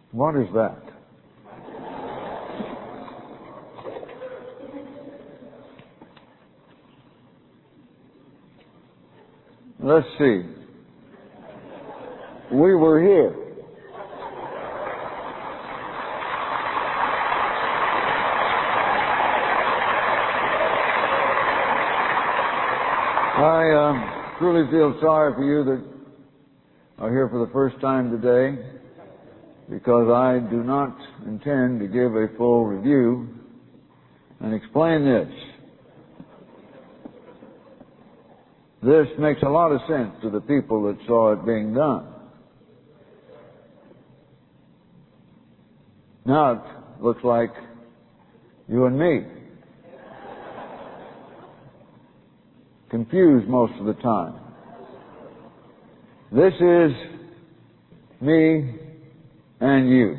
What is that? Let's see. We were here. I truly feel sorry for you that are here for the first time today, because I do not intend to give a full review and explain this. This makes a lot of sense to the people that saw it being done. Now it looks like you and me. Confused most of the time. This is me and you.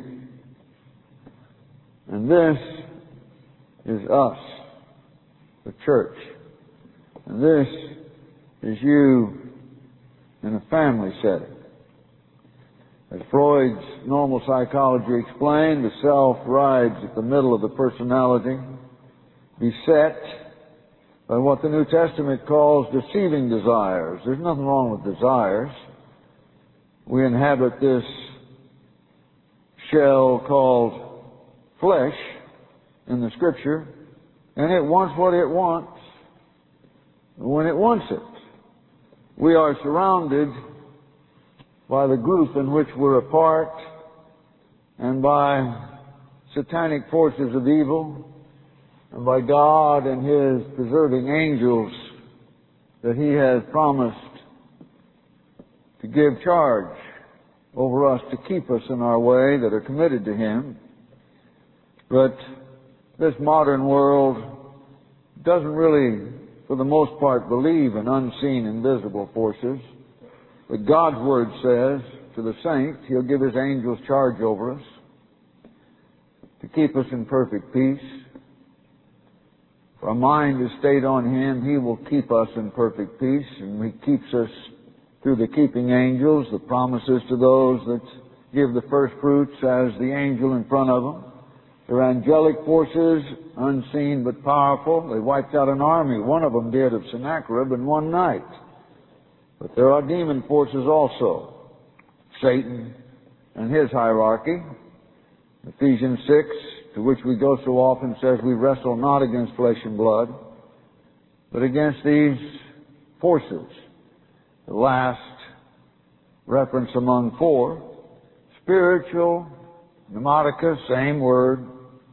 And this is us, the church. And this is you in a family setting. As Freud's normal psychology explained, the self rides at the middle of the personality, beset by what the New Testament calls deceiving desires. There's nothing wrong with desires. We inhabit this shell called flesh in the Scripture, and it wants what it wants when it wants it. We are surrounded by the group in which we're a part and by satanic forces of evil and by God and His preserving angels that He has promised to give charge over us to keep us in our way, that are committed to Him. But this modern world doesn't really, for the most part, believe in unseen, invisible forces. But God's Word says to the saints, He'll give His angels charge over us to keep us in perfect peace. If our mind is stayed on Him, He will keep us in perfect peace, and He keeps us through the keeping angels, the promises to those that give the first fruits as the angel in front of them. They're angelic forces, unseen but powerful. They wiped out an army. One of them did, of Sennacherib, in one night. But there are demon forces also. Satan and his hierarchy. Ephesians 6, to which we go so often, says we wrestle not against flesh and blood, but against these forces. The last reference among four, spiritual, pneumatica, same word,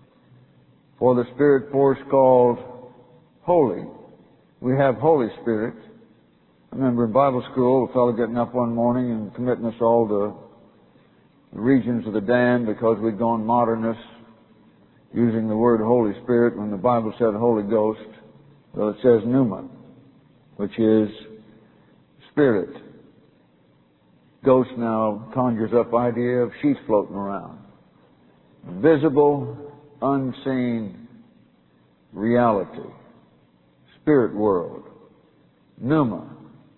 for the spirit force called holy. We have Holy Spirit. I remember in Bible school, a fellow getting up one morning and committing us all to the regions of the damned because we'd gone modernist, using the word Holy Spirit when the Bible said Holy Ghost. Well, it says pneuma, which is spirit. Ghost now conjures up idea of sheets floating around. Visible, unseen reality. Spirit world. Pneuma.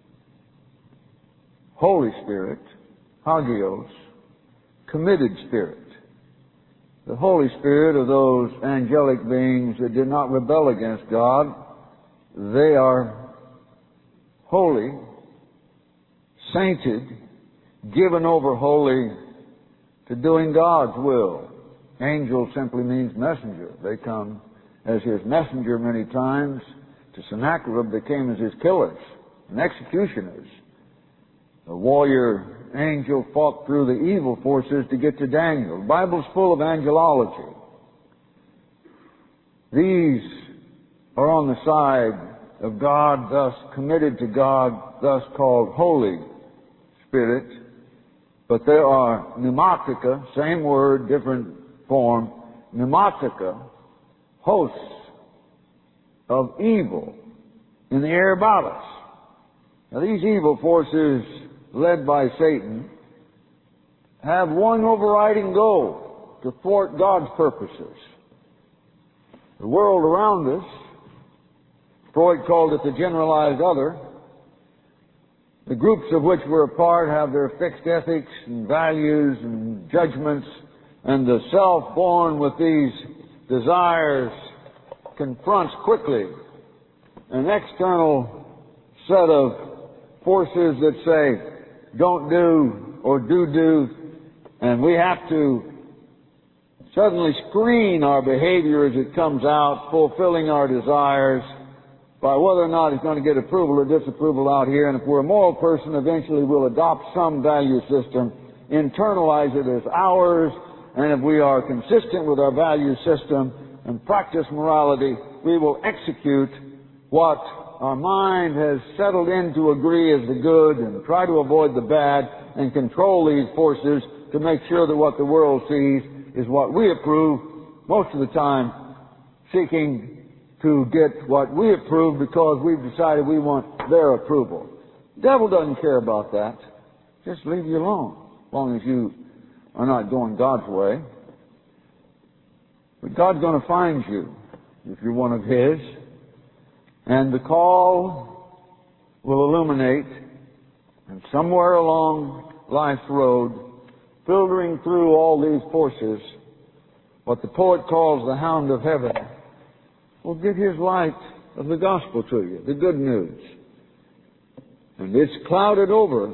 Holy Spirit. Hagios. Committed spirit. The Holy Spirit of those angelic beings that did not rebel against God, they are holy, sainted, given over wholly to doing God's will. Angel simply means messenger. They come as His messenger many times. To Sennacherib, they came as his killers and executioners. The warrior angel fought through the evil forces to get to Daniel. The Bible's full of angelology. These are on the side of God, thus committed to God, thus called Holy Spirit. But there are pneumatica, same word, different form, pneumatica, hosts of evil in the air about us. Now these evil forces, led by Satan, have one overriding goal: to thwart God's purposes. The world around us, Freud called it the generalized other. The groups of which we're a part have their fixed ethics and values and judgments And the self born with these desires confronts quickly an external set of forces that say, don't do or do, and we have to suddenly screen our behavior as it comes out, fulfilling our desires by whether or not it's going to get approval or disapproval out here. And if we're a moral person, eventually we'll adopt some value system, internalize it as ours, and if we are consistent with our value system and practice morality, we will execute what our mind has settled in to agree is the good and try to avoid the bad and control these forces to make sure that what the world sees is what we approve, most of the time seeking to get what we approve because we've decided we want their approval. The devil doesn't care about that. Just leave you alone, as long as you are not going God's way. But God's going to find you if you're one of His. And the call will illuminate, and somewhere along life's road, filtering through all these forces, what the poet calls the hound of heaven, will get his light of the gospel to you, the good news. And it's clouded over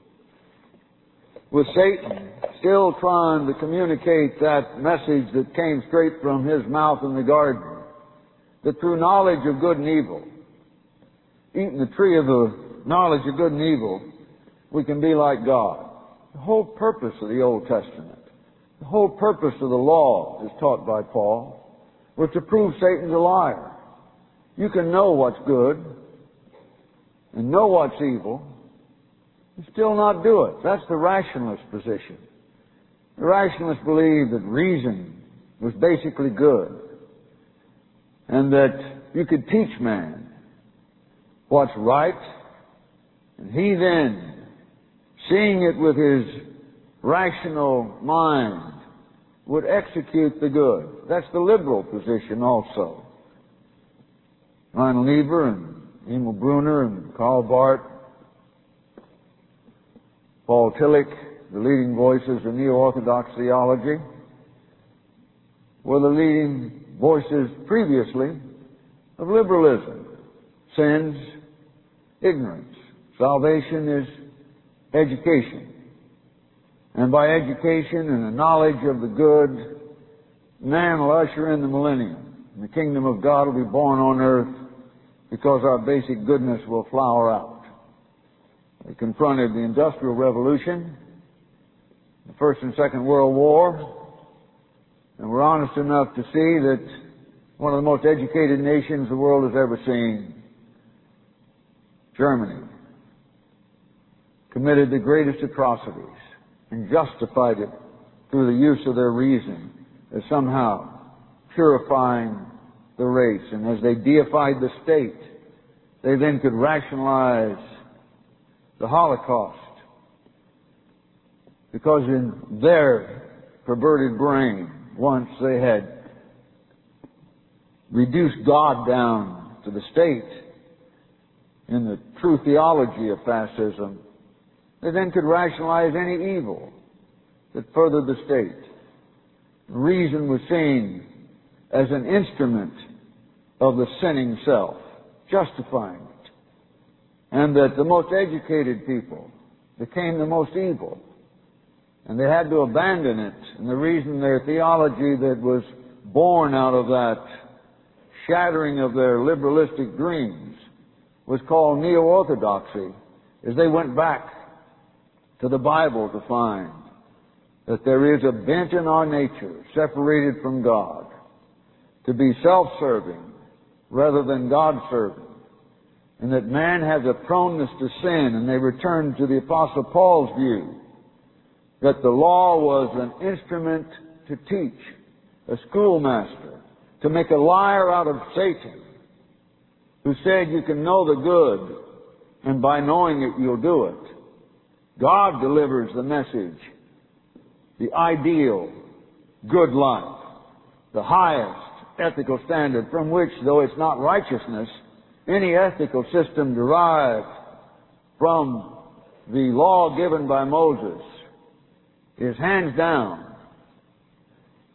with Satan still trying to communicate that message that came straight from his mouth in the garden, that through knowledge of good and evil, eating the tree of the knowledge of good and evil, we can be like God. The whole purpose of the Old Testament, the whole purpose of the law, as taught by Paul, was to prove Satan's a liar. You can know what's good and know what's evil and still not do it. That's the rationalist position. The rationalists believed that reason was basically good and that you could teach man what's right, and he then, seeing it with his rational mind, would execute the good. That's the liberal position also. Lionel Niebuhr and Emil Brunner and Karl Barth, Paul Tillich, the leading voices of neo-orthodox theology, were the leading voices previously of liberalism. Sins, ignorance. Salvation is education. And by education and the knowledge of the good, man will usher in the millennium. And the kingdom of God will be born on earth because our basic goodness will flower out. They confronted the Industrial Revolution, the First and Second World War, and were honest enough to see that one of the most educated nations the world has ever seen, Germany, committed the greatest atrocities and justified it through the use of their reason as somehow purifying the race. And as they deified the state, they then could rationalize the Holocaust, because in their perverted brain, once they had reduced God down to the state in the true theology of fascism, they then could rationalize any evil that furthered the state. Reason was seen as an instrument of the sinning self, justifying it. And that the most educated people became the most evil. And they had to abandon it. And the reason their theology that was born out of that shattering of their liberalistic dreams was called neo-orthodoxy, is they went back to the Bible to find that there is a bent in our nature, separated from God, to be self-serving rather than God-serving, and that man has a proneness to sin. And they returned to the Apostle Paul's view that the law was an instrument to teach, a schoolmaster, to make a liar out of Satan, who said you can know the good, and by knowing it you'll do it. God delivers the message, the ideal good life, the highest ethical standard from which, though it's not righteousness, any ethical system derived from the law given by Moses is hands down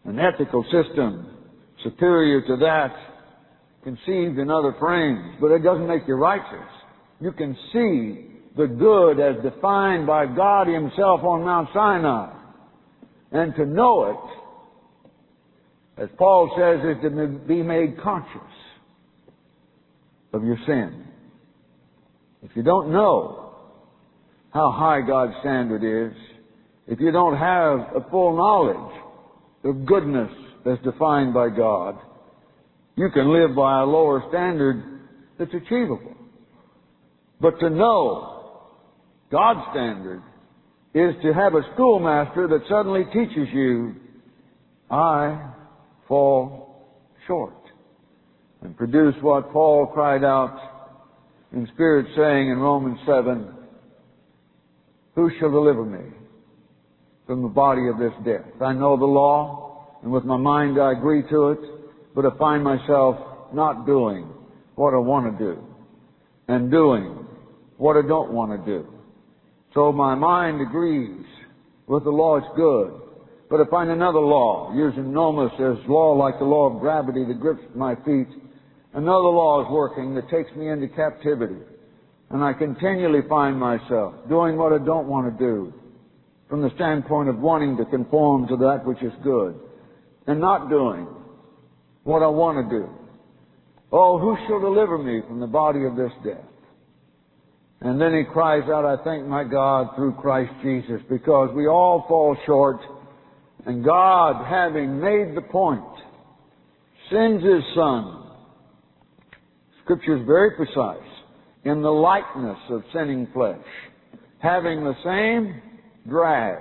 an ethical system superior to that conceived in other frames, but it doesn't make you righteous. You can see the good as defined by God Himself on Mount Sinai. And to know it, as Paul says, is to be made conscious of your sin. If you don't know how high God's standard is, if you don't have a full knowledge of goodness as defined by God, you can live by a lower standard that's achievable. But to know God's standard is to have a schoolmaster that suddenly teaches you, I fall short, and produce what Paul cried out in spirit, saying in Romans 7, who shall deliver me from the body of this death? I know the law, and with my mind I agree to it, but I find myself not doing what I want to do, and doing what I don't want to do. So my mind agrees with the law, it's good. But I find another law, using nomos as law like the law of gravity that grips my feet. Another law is working that takes me into captivity. And I continually find myself doing what I don't want to do from the standpoint of wanting to conform to that which is good, and not doing what I want to do. Oh, who shall deliver me from the body of this death? And then he cries out, I thank my God through Christ Jesus, because we all fall short, and God, having made the point, sends His Son. Scripture is very precise. In the likeness of sinning flesh, having the same drag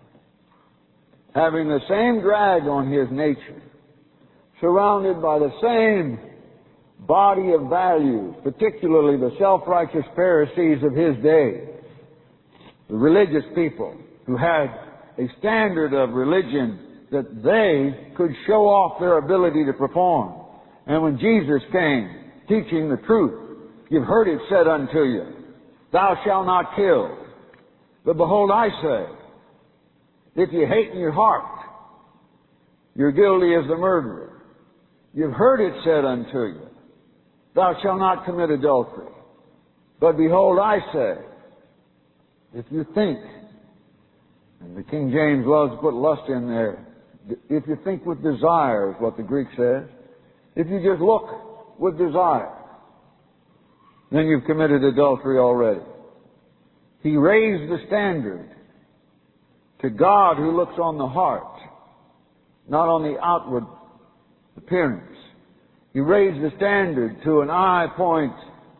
on His nature, surrounded by the same body of values, particularly the self-righteous Pharisees of His day, the religious people who had a standard of religion that they could show off their ability to perform. And when Jesus came teaching the truth, you've heard it said unto you, thou shalt not kill. But behold, I say, if you hate in your heart, you're guilty as the murderer. You've heard it said unto you, thou shalt not commit adultery. But behold, I say, if you think, and the King James loves to put lust in there, if you think with desire, is what the Greek says, if you just look with desire, then you've committed adultery already. He raised the standard to God who looks on the heart, not on the outward appearance. He raised the standard to an eye point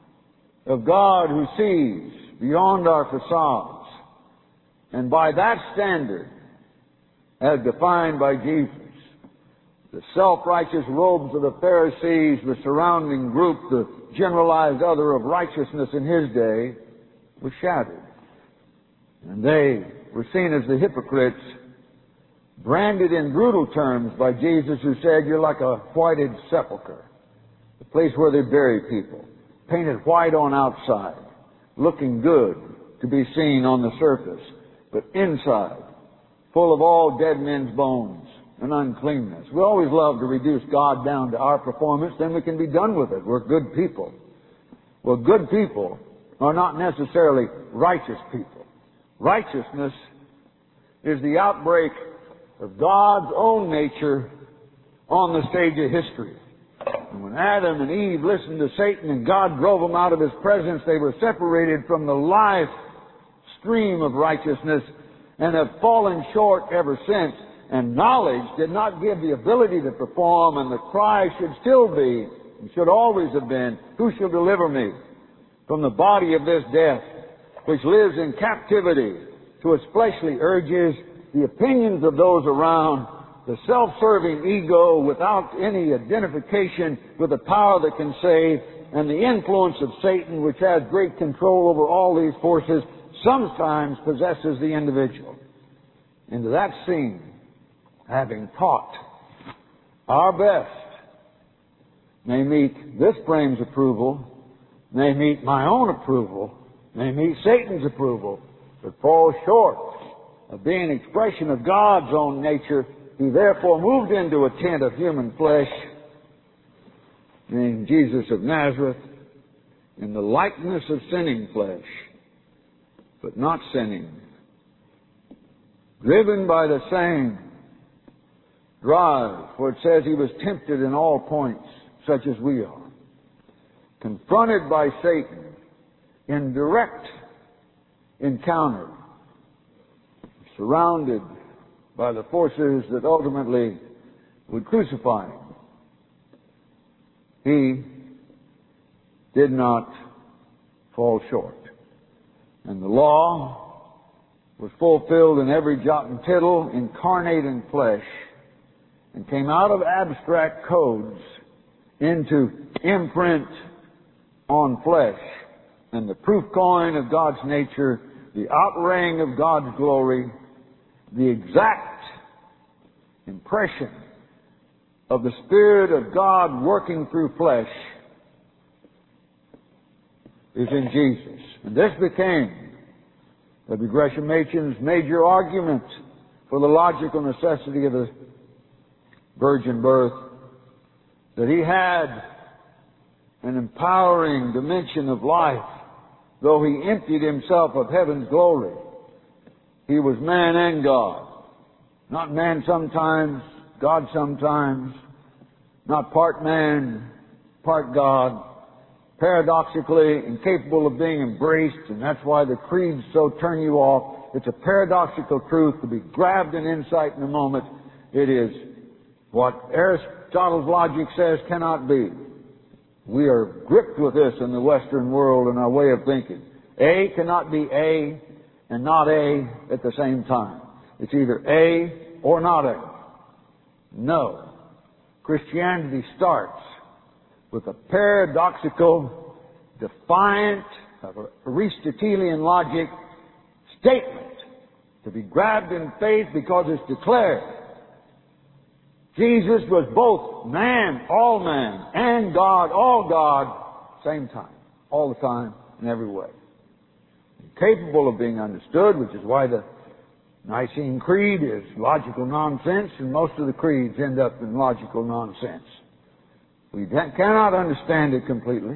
of God who sees beyond our facades. And by that standard, as defined by Jesus, the self-righteous robes of the Pharisees, the surrounding group, the generalized other of righteousness in His day, was shattered. And they were seen as the hypocrites, branded in brutal terms by Jesus, who said, you're like a whited sepulcher, the place where they bury people, painted white on outside, looking good to be seen on the surface, but inside, full of all dead men's bones and uncleanness. We always love to reduce God down to our performance, then we can be done with it. We're good people. Well, good people are not necessarily righteous people. Righteousness is the outbreak of God's own nature on the stage of history. And when Adam and Eve listened to Satan and God drove them out of His presence, they were separated from the life stream of righteousness and have fallen short ever since. And knowledge did not give the ability to perform, and the cry should still be, and should always have been, who shall deliver me from the body of this death, which lives in captivity to its fleshly urges, the opinions of those around, the self-serving ego without any identification with the power that can save, and the influence of Satan, which has great control over all these forces, sometimes possesses the individual. Into that scene, having taught our best, may meet this frame's approval, may meet my own approval, may meet Satan's approval, but fall short of being an expression of God's own nature He therefore moved into a tent of human flesh, named Jesus of Nazareth, in the likeness of sinning flesh, but not sinning, driven by the same drive, for it says he was tempted in all points, such as we are, confronted by Satan in direct encounter, surrounded by the forces that ultimately would crucify him. He did not fall short. And the law was fulfilled in every jot and tittle, incarnate in flesh, and came out of abstract codes into imprint on flesh, and the proof coin of God's nature, the outraying of God's glory, the exact impression of the Spirit of God working through flesh is in Jesus. And this became W. Gresham Machen's major argument for the logical necessity of the virgin birth, that he had an empowering dimension of life. Though he emptied himself of heaven's glory, he was man and God. Not man sometimes, God sometimes. Not part man, part God. Paradoxically incapable of being embraced, and that's why the creeds so turn you off. It's a paradoxical truth to be grabbed in insight in a moment. It is what Aristotle's logic says cannot be. We are gripped with this in the Western world in our way of thinking. A cannot be A and not A at the same time. It's either A or not A. No. Christianity starts with a paradoxical, defiant, Aristotelian logic statement to be grabbed in faith because it's declared. Jesus was both man, all man, and God, all God, same time, all the time, in every way. Capable of being understood, which is why the Nicene Creed is logical nonsense, and most of the creeds end up in logical nonsense. We cannot understand it completely.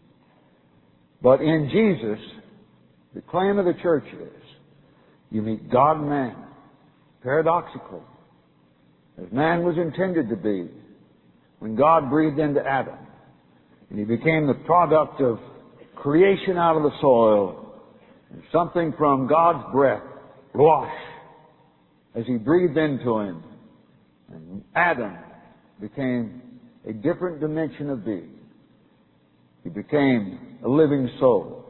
But in Jesus, the claim of the church is, you meet God and man, paradoxically, as man was intended to be, when God breathed into Adam, and he became the product of creation out of the soil, and something from God's breath, ruach, as he breathed into him, and Adam became a different dimension of being. He became a living soul.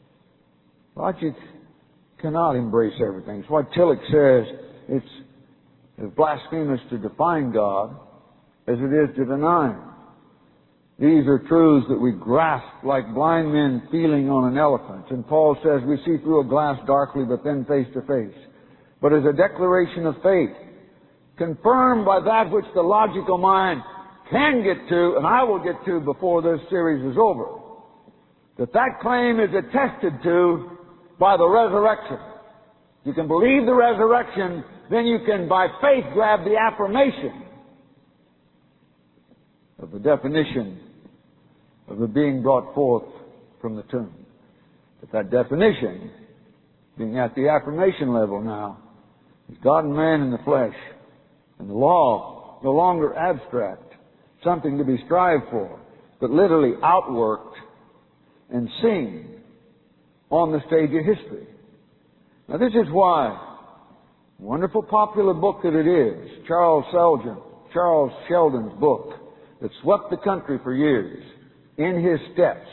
Logic cannot embrace everything. It's why Tillich says it's as blasphemous to define God as it is to deny Him. These are truths that we grasp like blind men feeling on an elephant. And Paul says we see through a glass darkly, but then face to face. But as a declaration of faith, confirmed by that which the logical mind can get to, and I will get to before this series is over, that claim is attested to by the resurrection. You can believe the resurrection, then you can, by faith, grab the affirmation of the definition of the being brought forth from the tomb. But that definition, being at the affirmation level now, is God and man in the flesh. And the law, no longer abstract, something to be strived for, but literally outworked and seen on the stage of history. Now this is why, wonderful popular book that it is, Charles Sheldon's book, that swept the country for years, In His Steps,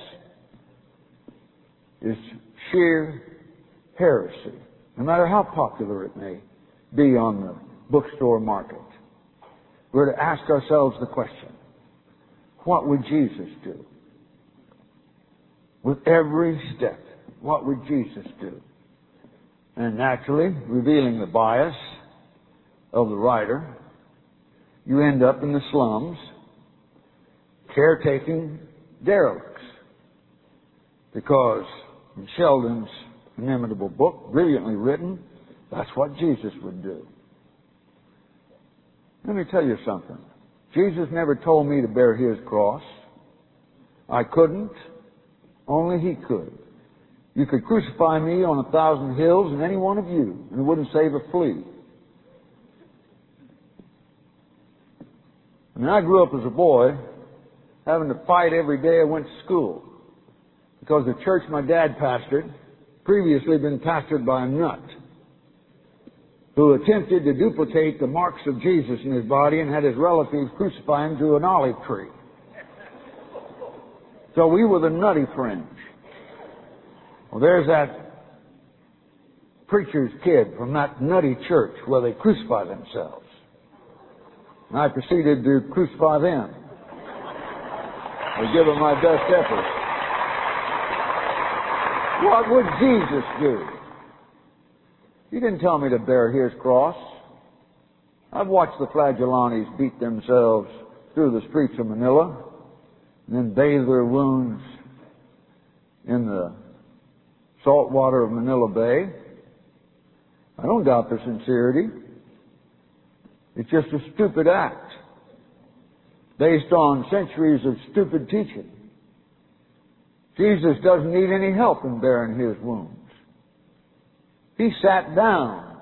is sheer heresy, no matter how popular it may be on the bookstore market. We're to ask ourselves the question, what would Jesus do? With every step, what would Jesus do? And naturally, revealing the bias of the writer, you end up in the slums, caretaking derelicts. Because in Sheldon's inimitable book, brilliantly written, that's what Jesus would do. Let me tell you something. Jesus never told me to bear His cross. I couldn't. Only He could. You could crucify me on 1,000 hills and any one of you, and it wouldn't save a flea. I mean, I grew up as a boy having to fight every day I went to school because the church my dad pastored previously been pastored by a nut who attempted to duplicate the marks of Jesus in his body and had his relatives crucify him to an olive tree. So we were the nutty fringe. Well, there's that preacher's kid from that nutty church where they crucify themselves. And I proceeded to crucify them. I give them my best effort. What would Jesus do? He didn't tell me to bear His cross. I've watched the Flagellanis beat themselves through the streets of Manila and then bathe their wounds in the salt water of Manila Bay. I don't doubt their sincerity. It's just a stupid act based on centuries of stupid teaching. Jesus doesn't need any help in bearing His wounds. He sat down,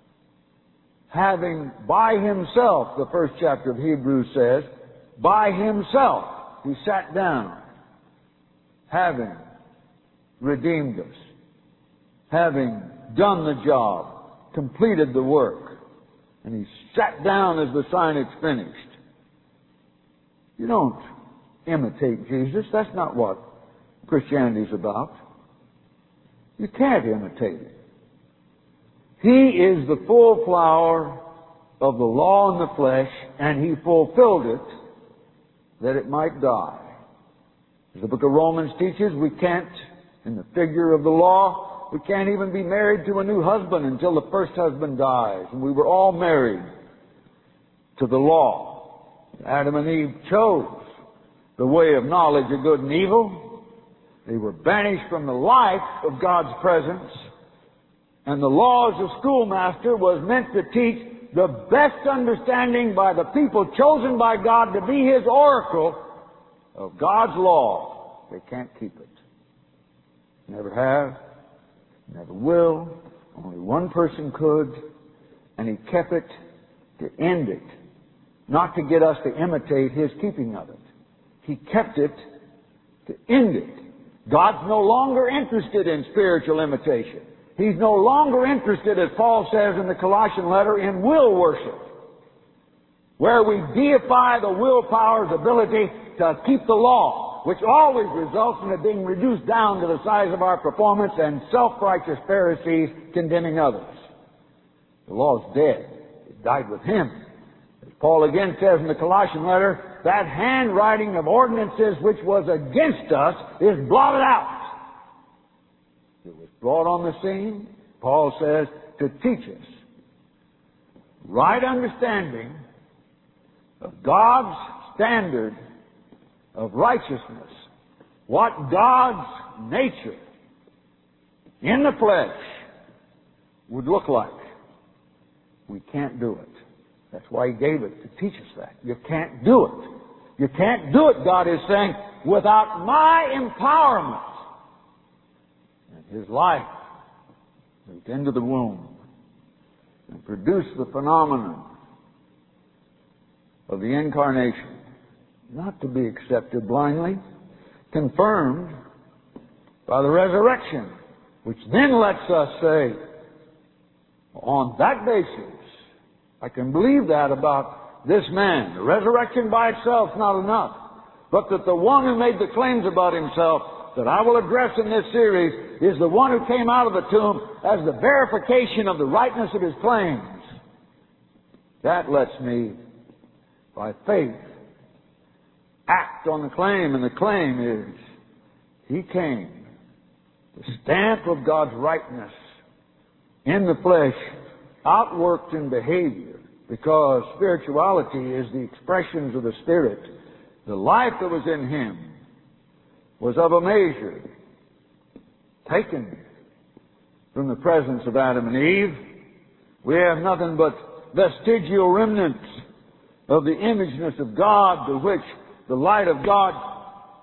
having by Himself, the first chapter of Hebrews says, by Himself He sat down, having redeemed us, having done the job, completed the work, and He sat down as the sign it's finished. You don't imitate Jesus. That's not what Christianity's about. You can't imitate Him. He is the full flower of the law in the flesh, and He fulfilled it that it might die. As the book of Romans teaches, we can't, in the figure of the law, we can't even be married to a new husband until the first husband dies. And we were all married to the law. Adam and Eve chose the way of knowledge of good and evil. They were banished from the life of God's presence. And the law as a schoolmaster was meant to teach the best understanding by the people chosen by God to be His oracle of God's law. They can't keep it. Never have, never will. Only one person could, and He kept it to end it, not to get us to imitate His keeping of it. He kept it to end it. God's no longer interested in spiritual imitation. He's no longer interested, as Paul says in the Colossian letter, in will worship, where we deify the willpower's ability to keep the law, which always results in it being reduced down to the size of our performance and self-righteous Pharisees condemning others. The law's dead. It died with Him. As Paul again says in the Colossian letter, that handwriting of ordinances which was against us is blotted out. It was brought on the scene, Paul says, to teach us right understanding of God's standard of righteousness, what God's nature in the flesh would look like. We can't do it. That's why He gave it, to teach us that. You can't do it. You can't do it, God is saying, without my empowerment. And His life moved into the womb and produced the phenomenon of the incarnation, not to be accepted blindly, confirmed by the resurrection, which then lets us say, on that basis, I can believe that about this man. The resurrection by itself is not enough, but that the one who made the claims about himself that I will address in this series is the one who came out of the tomb as the verification of the rightness of his claims. That lets me, by faith, act on the claim, and the claim is He came, the stamp of God's rightness in the flesh, outworked in behavior, because spirituality is the expressions of the Spirit. The life that was in Him was of a measure taken from the presence of Adam and Eve. We have nothing but vestigial remnants of the imageness of God to which the light of God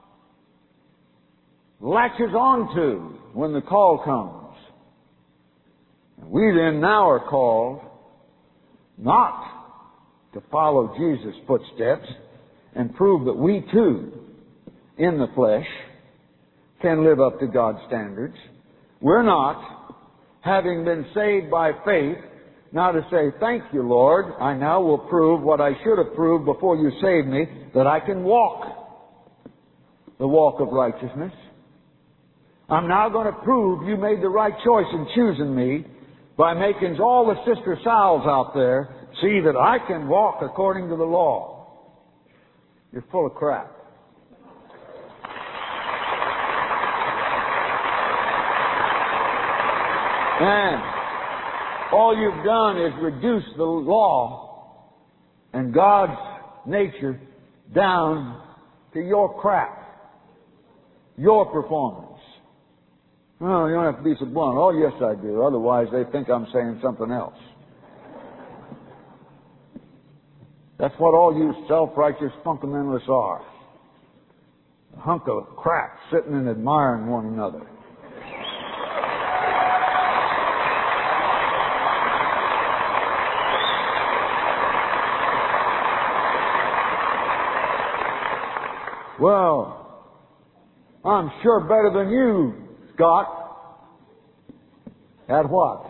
latches onto when the call comes. And we then now are called not to follow Jesus' footsteps and prove that we too, in the flesh, can live up to God's standards. We're not, having been saved by faith, now to say, thank you, Lord, I now will prove what I should have proved before you saved me, that I can walk the walk of righteousness. I'm now going to prove you made the right choice in choosing me by making all the Sister Sal's out there see that I can walk according to the law. You're full of crap. And all you've done is reduce the law and God's nature down to your crap, your performance. Well, you don't have to be so blunt. Oh, yes, I do. Otherwise, they think I'm saying something else. That's what all you self-righteous fundamentalists are. A hunk of crap sitting and admiring one another. Well, I'm sure better than you, Scott. At what?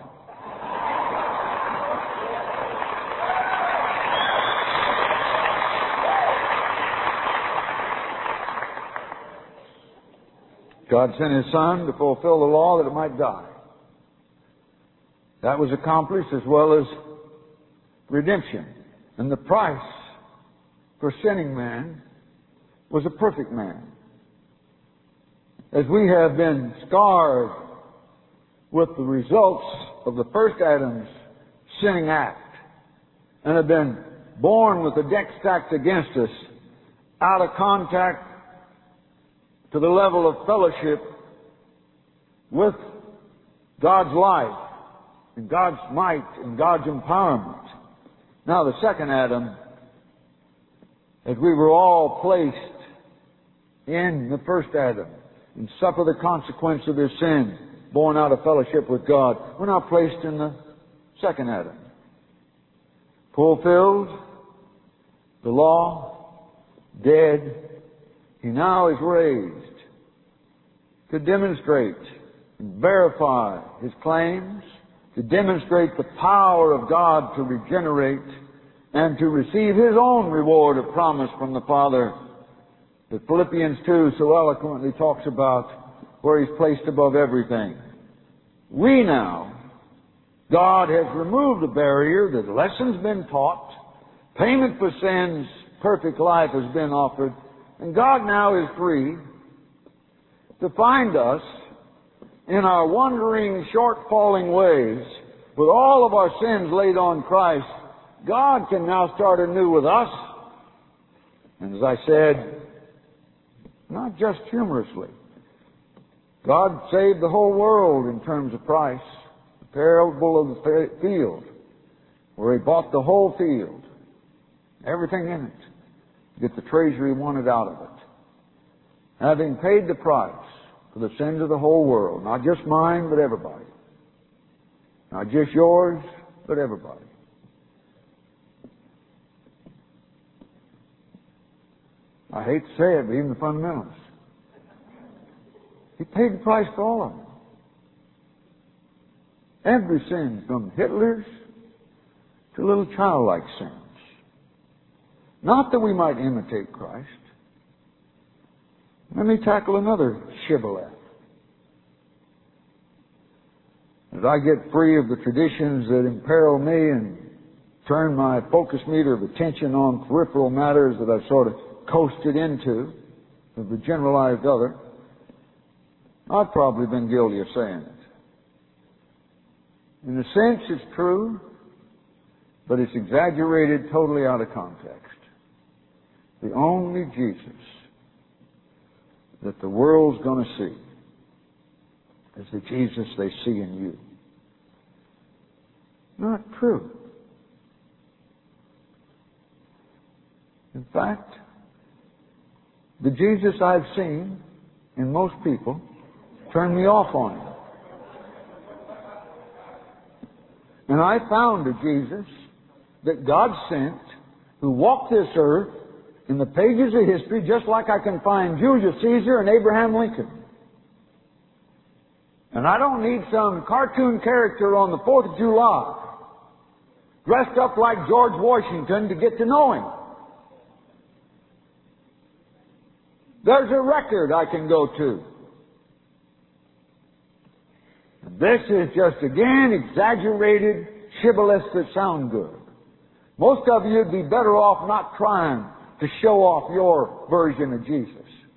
God sent His Son to fulfill the law that it might die. That was accomplished as well as redemption. And the price for sinning man was a perfect man. As we have been scarred with the results of the first Adam's sinning act and have been born with the deck stacked against us, out of contact to the level of fellowship with God's life and God's might and God's empowerment. Now the second Adam, as we were all placed in the first Adam and suffer the consequence of their sin, born out of fellowship with God, we're now placed in the second Adam. Fulfilled the law, dead, He now is raised to demonstrate and verify His claims, to demonstrate the power of God to regenerate and to receive His own reward of promise from the Father that Philippians 2 so eloquently talks about, where He's placed above everything. We now, God has removed the barrier, the lesson's been taught, payment for sins, perfect life has been offered, and God now is free to find us in our wandering, short-falling ways, with all of our sins laid on Christ. God can now start anew with us. And as I said, not just humorously, God saved the whole world in terms of price. The parable of the field, where He bought the whole field, everything in it, to get the treasure He wanted out of it. Having paid the price for the sins of the whole world, not just mine, but everybody. Not just yours, but everybody. I hate to say it, but even the fundamentalists. He paid the price for all of them. Every sin, from Hitler's to little childlike sins. Not that we might imitate Christ. Let me tackle another shibboleth. As I get free of the traditions that imperil me and turn my focus meter of attention on peripheral matters that I've sort of coasted into, of the generalized other, I've probably been guilty of saying it. In a sense, it's true, but it's exaggerated totally out of context. The only Jesus that the world's going to see is the Jesus they see in you. Not true. In fact, the Jesus I've seen in most people turned me off on Him. And I found a Jesus that God sent who walked this earth in the pages of history just like I can find Julius Caesar and Abraham Lincoln. And I don't need some cartoon character on the 4th of July dressed up like George Washington to get to know Him. There's a record I can go to. This is just, again, exaggerated shibboleths that sound good. Most of you would be better off not trying to show off your version of Jesus.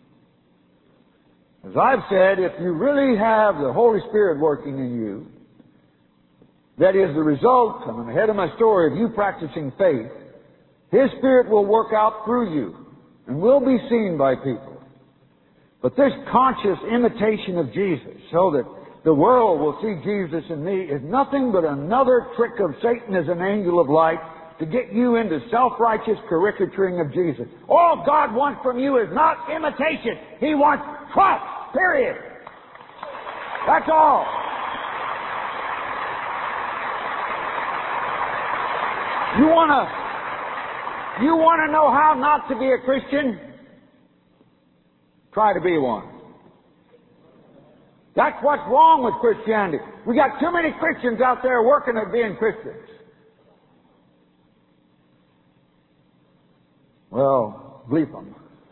As I've said, if you really have the Holy Spirit working in you, that is the result, I'm ahead of my story, of you practicing faith, His Spirit will work out through you and will be seen by people. But this conscious imitation of Jesus, so that the world will see Jesus in me, is nothing but another trick of Satan as an angel of light to get you into self-righteous caricaturing of Jesus. All God wants from you is not imitation. He wants trust, period. That's all. You want to know how not to be a Christian? Try to be one. That's what's wrong with Christianity. We got too many Christians out there working at being Christians. Well, bleep them.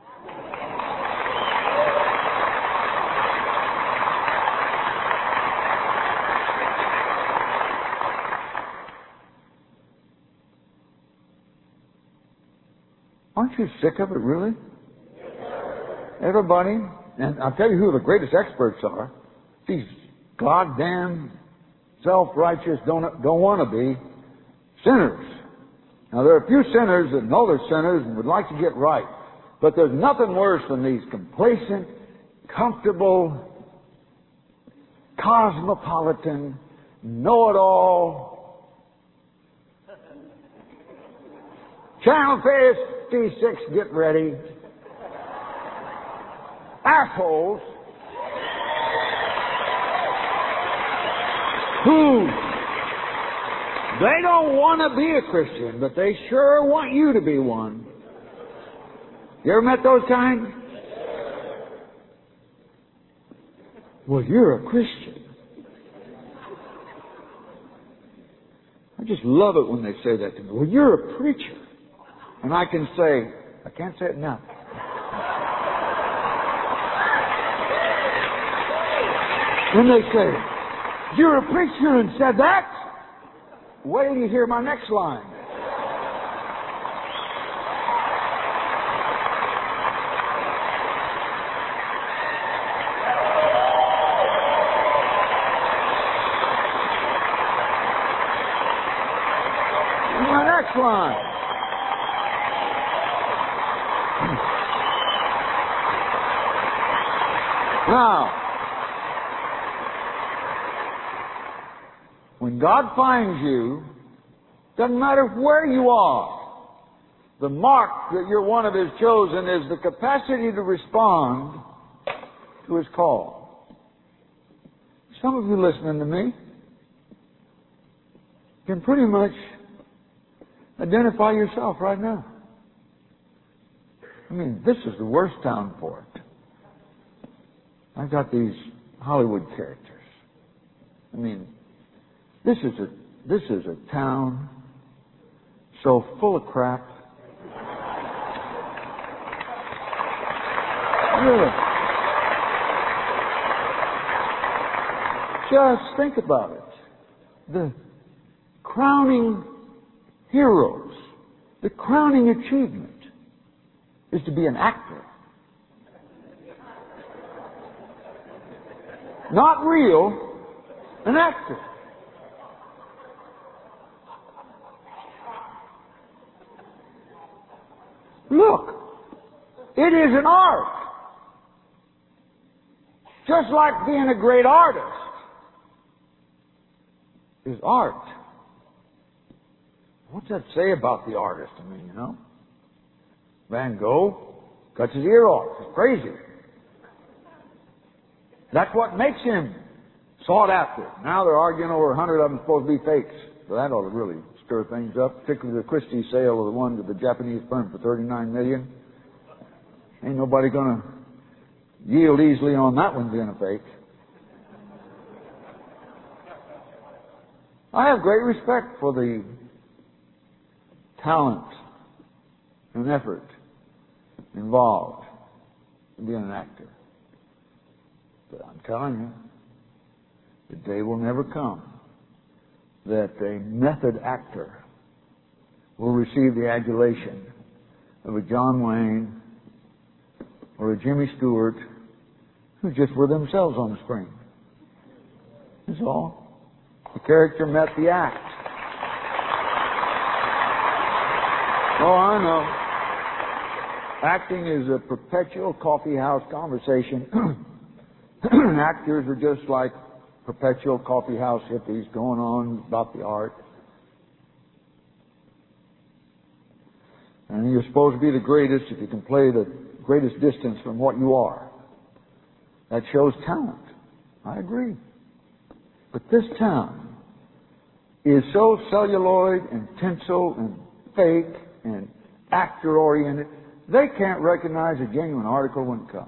Aren't you sick of it, really? Everybody, and I'll tell you who the greatest experts are. These goddamn self-righteous, don't want to be sinners. Now, there are a few sinners that know they're sinners and would like to get right. But there's nothing worse than these complacent, comfortable, cosmopolitan, know-it-all, Channel 56, get ready, assholes who they don't want to be a Christian, but they sure want you to be one. You ever met those kinds? Well, you're a Christian. I just love it when they say that to me. Well, you're a preacher. And I can say, I can't say it now. When they say, you're a preacher and said that, wait till you hear my next line. My next line. Now, when God finds you, doesn't matter where you are, the mark that you're one of His chosen is the capacity to respond to His call. Some of you listening to me can pretty much identify yourself right now. I mean, this is the worst town for it. I've got these Hollywood characters. I mean, this is a town so full of crap. Really. Just think about it. The crowning heroes, the crowning achievement is to be an actor. Not real, an actor. Look, it is an art. Just like being a great artist is art. What's that say about the artist to me, you know? Van Gogh cuts his ear off. He's crazy. That's what makes him sought after. Now they're arguing over 100 of them supposed to be fakes. So that ought to really stir things up, particularly the Christie sale of the one to the Japanese firm for $39 million. Ain't nobody going to yield easily on that one being a fake. I have great respect for the talent and effort involved in being an actor. But I'm telling you, the day will never come that a method actor will receive the adulation of a John Wayne or a Jimmy Stewart who just were themselves on the screen. That's all. The character met the act. Oh, I know. Acting is a perpetual coffee house conversation. Actors are just like perpetual coffee house hippies going on about the art. And you're supposed to be the greatest if you can play the greatest distance from what you are. That shows talent. I agree. But this town is so celluloid and tinsel and fake and actor-oriented, they can't recognize a genuine article when it comes.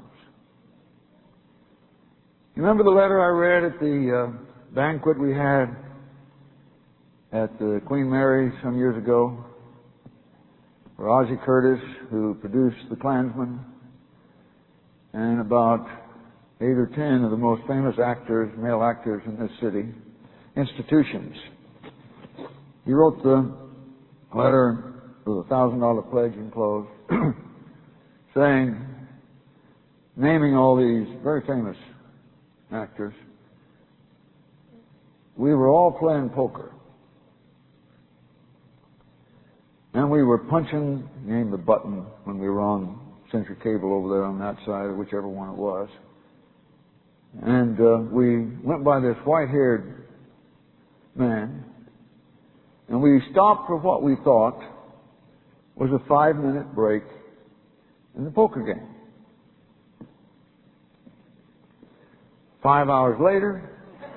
You remember the letter I read at the banquet we had at the Queen Mary some years ago, where Ozzie Curtis, who produced The Klansman, and about 8 or 10 of the most famous actors, male actors in this city, institutions. He wrote the letter with a $1,000 pledge enclosed, saying, naming all these very famous actors, we were all playing poker. And we were punching, name the button when we were on Century Cable over there on that side, whichever one it was. And we went by this white-haired man, and we stopped for what we thought was a 5-minute break in the poker game. 5 hours later,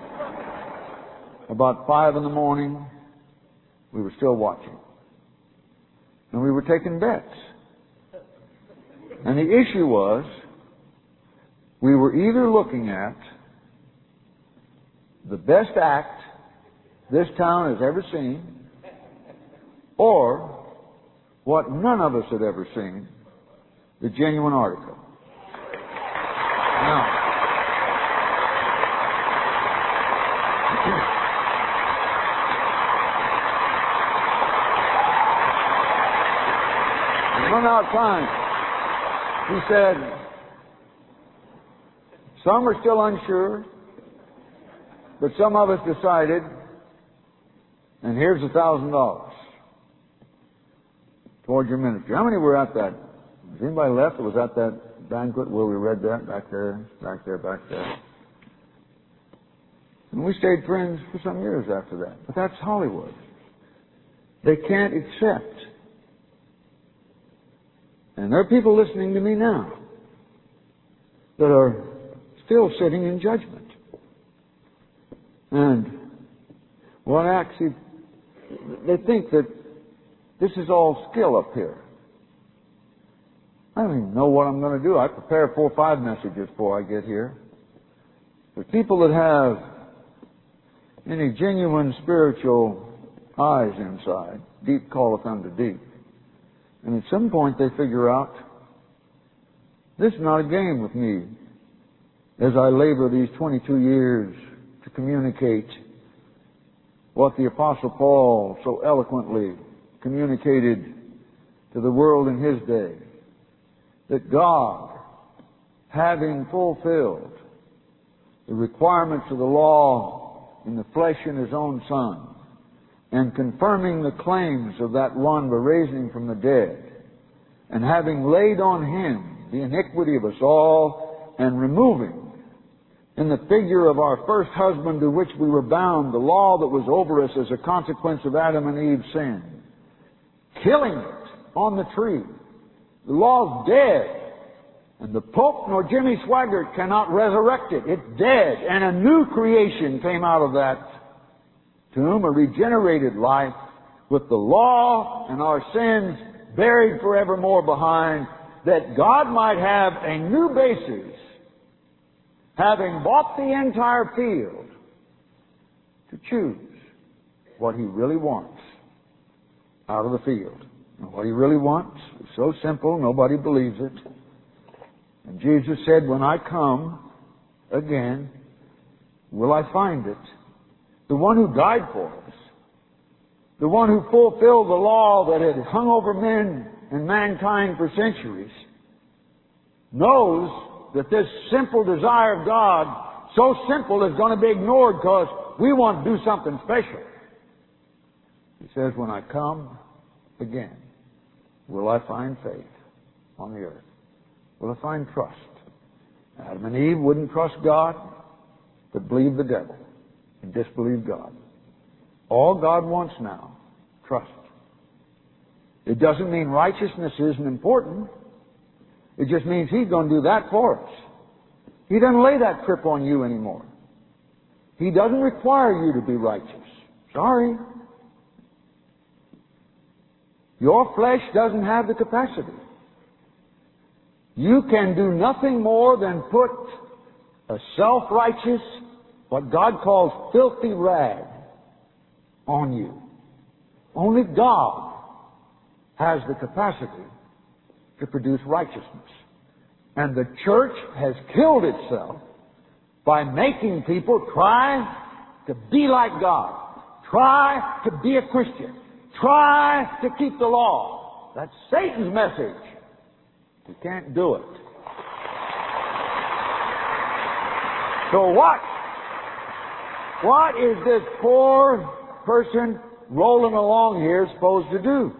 about 5 in the morning, we were still watching. And we were taking bets. And the issue was, we were either looking at the best act this town has ever seen, or what none of us had ever seen, the genuine article. Now, run out of time. He said, some are still unsure, but some of us decided, and here's $1,000 toward your ministry. How many were at that? Was anybody left that was at that banquet where we read that? Back there, back there, back there. And we stayed friends for some years after that. But that's Hollywood. They can't accept. And there are people listening to me now that are still sitting in judgment. And what actually, they think that this is all skill up here. I don't even know what I'm going to do. I prepare 4 or 5 messages before I get here. The people that have any genuine spiritual eyes inside, deep calleth unto deep. And at some point they figure out, this is not a game with me as I labor these 22 years to communicate what the Apostle Paul so eloquently communicated to the world in his day, that God, having fulfilled the requirements of the law in the flesh in His own Son, and confirming the claims of that one by raising from the dead, and having laid on Him the iniquity of us all, and removing in the figure of our first husband to which we were bound the law that was over us as a consequence of Adam and Eve's sin, killing it on the tree, The law's dead. And the Pope nor Jimmy Swaggart cannot resurrect it. It's dead. And a new creation came out of that tomb, a regenerated life with the law and our sins buried forevermore behind, that God might have a new basis, having bought the entire field, to choose what He really wants out of the field. And what He really wants is so simple, nobody believes it. And Jesus said, when I come again, will I find it? The one who died for us, the one who fulfilled the law that had hung over men and mankind for centuries, knows that this simple desire of God, so simple, is going to be ignored because we want to do something special. He says, when I come again, will I find faith on the earth? Will I find trust? Adam and Eve wouldn't trust God, but believe the devil and disbelieve God. All God wants now, trust. It doesn't mean righteousness isn't important. It just means He's going to do that for us. He doesn't lay that trip on you anymore. He doesn't require you to be righteous. Sorry. Your flesh doesn't have the capacity. You can do nothing more than put a self-righteous, what God calls filthy rag, on you. Only God has the capacity to produce righteousness. And the church has killed itself by making people try to be like God, try to be a Christian, try to keep the law. That's Satan's message. You can't do it. So what is this poor person rolling along here supposed to do?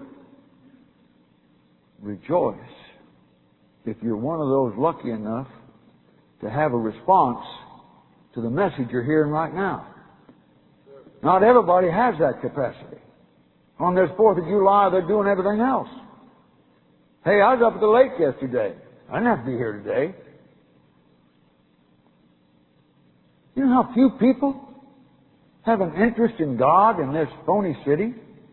Rejoice if you're one of those lucky enough to have a response to the message you're hearing right now. Not everybody has that capacity. On this 4th of July, they're doing everything else. Hey, I was up at the lake yesterday. I didn't have to be here today. You know how few people have an interest in God in this phony city?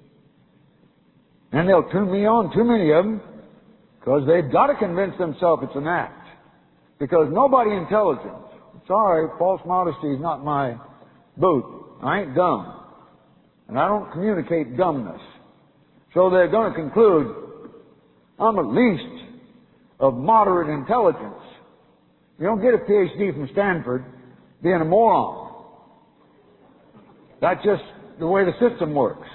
And they'll tune me on, too many of them, because they've got to convince themselves it's an act. Because nobody intelligent. Sorry, false modesty is not my boot. I ain't dumb. And I don't communicate dumbness. So they're going to conclude I'm at least of moderate intelligence. You don't get a PhD from Stanford being a moron. That's just the way the system works.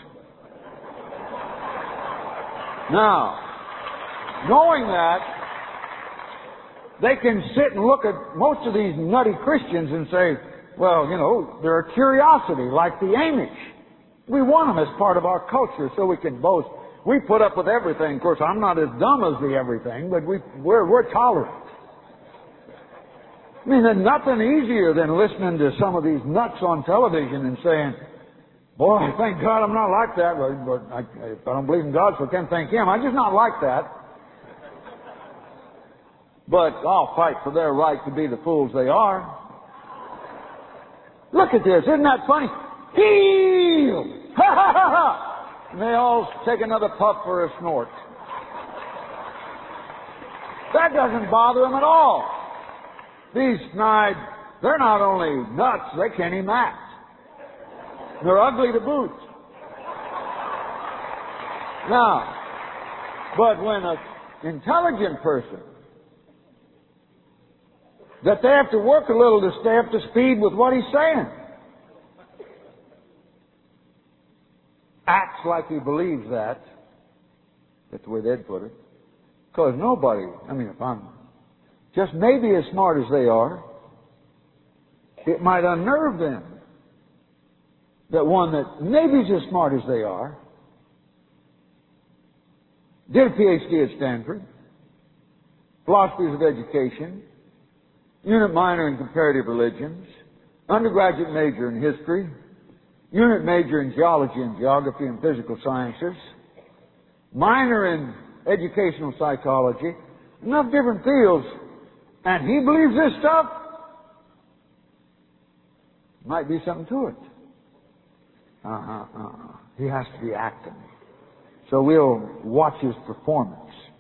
Now, knowing that, they can sit and look at most of these nutty Christians and say, well, you know, they're a curiosity, like the Amish. We want them as part of our culture so we can boast. We put up with everything. Of course, I'm not as dumb as the everything, but we're tolerant. I mean, there's nothing easier than listening to some of these nuts on television and saying, boy, thank God I'm not like that. But if I don't believe in God, so I can't thank Him. I'm just not like that. But I'll fight for their right to be the fools they are. Look at this. Isn't that funny? Healed! Ha ha ha ha! And they all take another puff for a snort. That doesn't bother them at all. These snide, they're not only nuts, they can't even act. They're ugly to boot. Now, but when an intelligent person, that they have to work a little to stay up to speed with what he's saying, acts like he believes that. That's the way they'd put it. Because nobody, I mean, if I'm just maybe as smart as they are, it might unnerve them that one that maybe is as smart as they are, did a PhD at Stanford, philosophies of education, unit minor in comparative religions, undergraduate major in history, unit major in geology and geography and physical sciences, minor in educational psychology, enough different fields, and he believes this stuff, might be something to it. He has to be acting. So we'll watch his performance.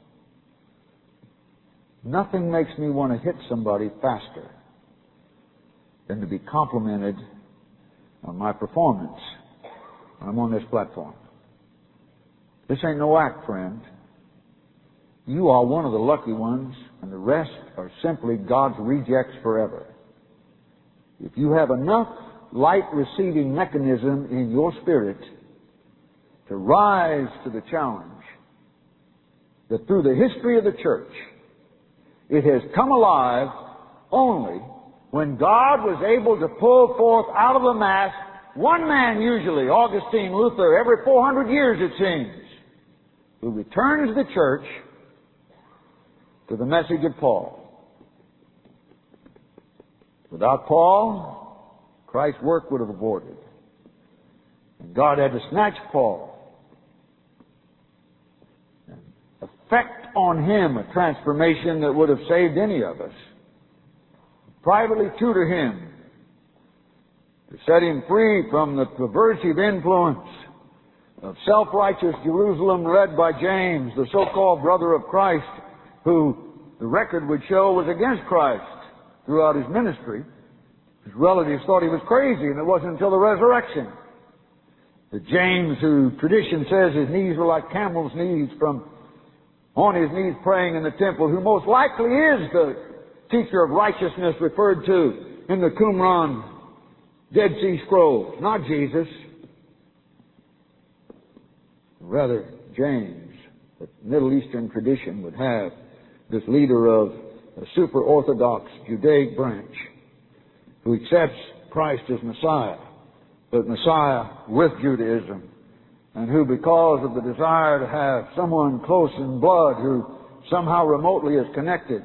Nothing makes me want to hit somebody faster than to be complimented on my performance when I'm on this platform. This ain't no act, friend. You are one of the lucky ones, and the rest are simply God's rejects forever. If you have enough light-receiving mechanism in your spirit to rise to the challenge that through the history of the church, it has come alive only when God was able to pull forth out of the mass one man usually, Augustine, Luther, every 400 years it seems, who returns the church to the message of Paul. Without Paul, Christ's work would have aborted. And God had to snatch Paul and effect on him a transformation that would have saved any of us. Privately tutor him to set him free from the perversive influence of self-righteous Jerusalem led by James, the so-called brother of Christ, who the record would show was against Christ throughout his ministry. His relatives thought he was crazy, and it wasn't until the resurrection that James, who tradition says his knees were like camel's knees from on his knees praying in the temple, who most likely is the teacher of righteousness referred to in the Qumran Dead Sea Scrolls, not Jesus. Rather, James, the Middle Eastern tradition would have this leader of a super-Orthodox Judaic branch who accepts Christ as Messiah, but Messiah with Judaism, and who, because of the desire to have someone close in blood who somehow remotely is connected,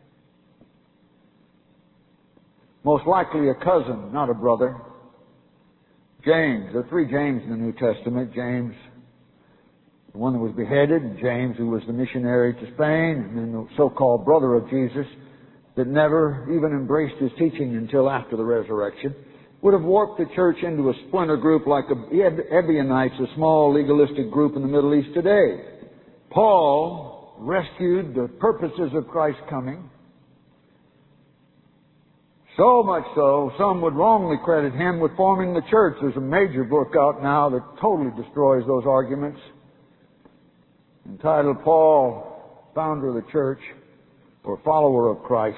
most likely a cousin, not a brother. James, there are three James in the New Testament. James, the one that was beheaded, and James, who was the missionary to Spain, and then the so-called brother of Jesus, that never even embraced his teaching until after the resurrection, would have warped the church into a splinter group like the Ebionites, a small legalistic group in the Middle East today. Paul rescued the purposes of Christ's coming. So much so, some would wrongly credit him with forming the church. There's a major book out now that totally destroys those arguments, entitled Paul, Founder of the Church, or Follower of Christ,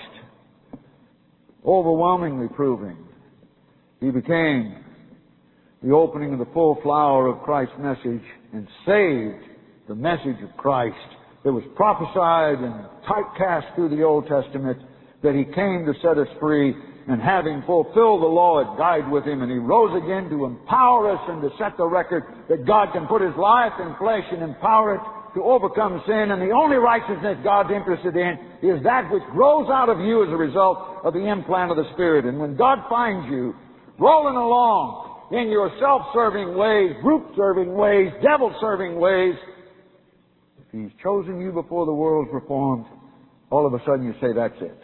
overwhelmingly proving he became the opening of the full flower of Christ's message and saved the message of Christ that was prophesied and typecast through the Old Testament, that he came to set us free, and having fulfilled the law, it died with him, and he rose again to empower us and to set the record that God can put his life in flesh and empower it to overcome sin, and the only righteousness God's interested in is that which grows out of you as a result of the implant of the Spirit. And when God finds you rolling along in your self-serving ways, group-serving ways, devil-serving ways, if He's chosen you before the world's reformed, all of a sudden you say, that's it.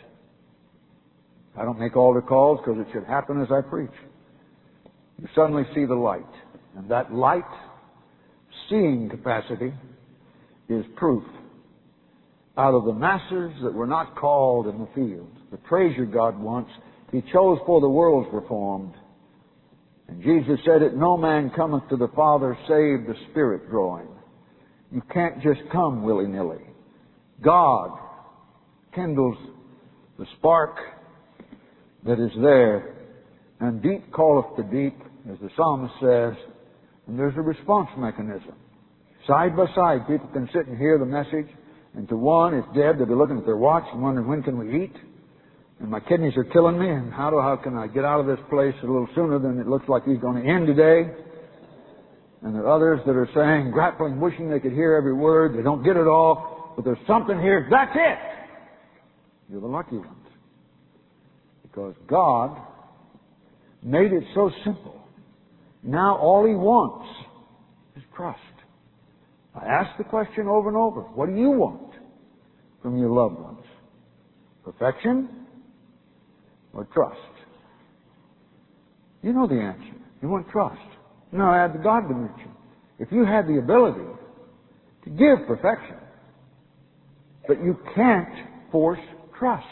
I don't make altar calls because it should happen as I preach. You suddenly see the light. And that light, seeing capacity, is proof. Out of the masses that were not called in the field, the treasure God wants, He chose for the world's reformed. And Jesus said it, no man cometh to the Father save the Spirit drawing. You can't just come willy-nilly. God kindles the spark that is there, and deep calleth to deep, as the psalmist says, and there's a response mechanism. Side by side, people can sit and hear the message, and to one, it's dead, they'll be looking at their watch and wondering, when can we eat? And my kidneys are killing me, and how can I get out of this place a little sooner than it looks like he's going to end today? And there are others that are saying, grappling, wishing they could hear every word. They don't get it all, but there's something here. That's it! You're the lucky ones. Because God made it so simple. Now all He wants is trust. I ask the question over and over. What do you want from your loved ones? Perfection or trust? You know the answer. You want trust. Now add the God dimension. If you had the ability to give perfection, but you can't force trust.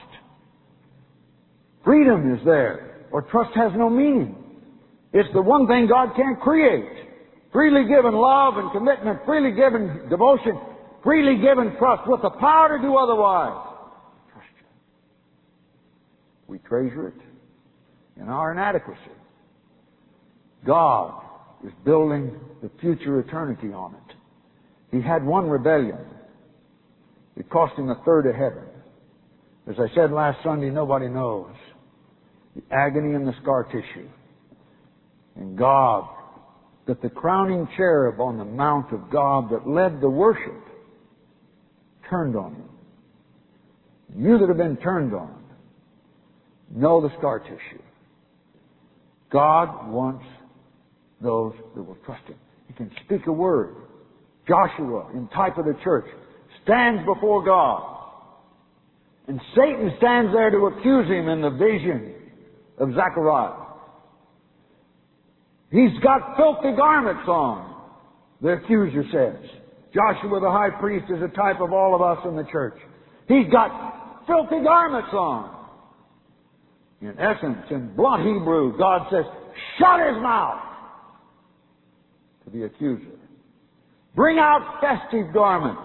Freedom is there, or trust has no meaning. It's the one thing God can't create. Freely given love and commitment, freely given devotion, freely given trust with the power to do otherwise. Trust you. We treasure it in our inadequacy. God is building the future eternity on it. He had one rebellion. It cost him a third of heaven. As I said last Sunday, nobody knows the agony and the scar tissue. And God, that the crowning cherub on the mount of God that led the worship turned on him. You that have been turned on know the scar tissue. God wants those that will trust Him. He can speak a word. Joshua, in type of the church, stands before God. And Satan stands there to accuse him in the vision of Zechariah. He's got filthy garments on, the accuser says. Joshua the high priest is a type of all of us in the church. He's got filthy garments on. In essence, in blunt Hebrew, God says, shut his mouth to the accuser. Bring out festive garments.